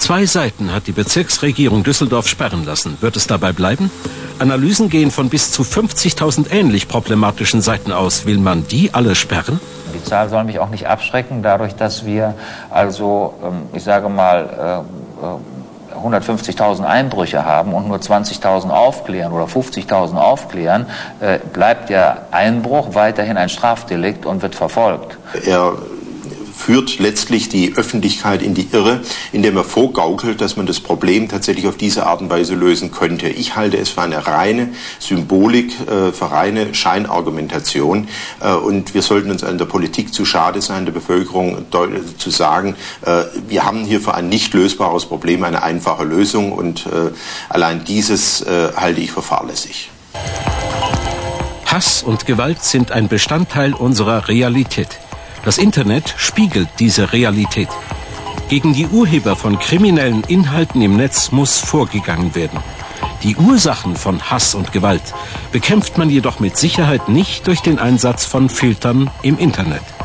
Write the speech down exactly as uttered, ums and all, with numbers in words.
Zwei Seiten hat die Bezirksregierung Düsseldorf sperren lassen. Wird es dabei bleiben? Analysen gehen von bis zu fünfzigtausend ähnlich problematischen Seiten aus. Will man die alle sperren? Die Zahl soll mich auch nicht abschrecken, dadurch, dass wir also, ich sage mal, hundertfünfzigtausend Einbrüche haben und nur zwanzigtausend aufklären oder fünfzigtausend aufklären, bleibt der Einbruch weiterhin ein Strafdelikt und wird verfolgt. Er führt letztlich die Öffentlichkeit in die Irre, indem er vorgaukelt, dass man das Problem tatsächlich auf diese Art und Weise lösen könnte. Ich halte es für eine reine Symbolik, für reine Scheinargumentation, und wir sollten uns an der Politik zu schade sein, der Bevölkerung zu sagen, wir haben hier für ein nicht lösbares Problem eine einfache Lösung, und allein dieses halte ich für fahrlässig. Hass und Gewalt sind ein Bestandteil unserer Realität. Das Internet spiegelt diese Realität. Gegen die Urheber von kriminellen Inhalten im Netz muss vorgegangen werden. Die Ursachen von Hass und Gewalt bekämpft man jedoch mit Sicherheit nicht durch den Einsatz von Filtern im Internet.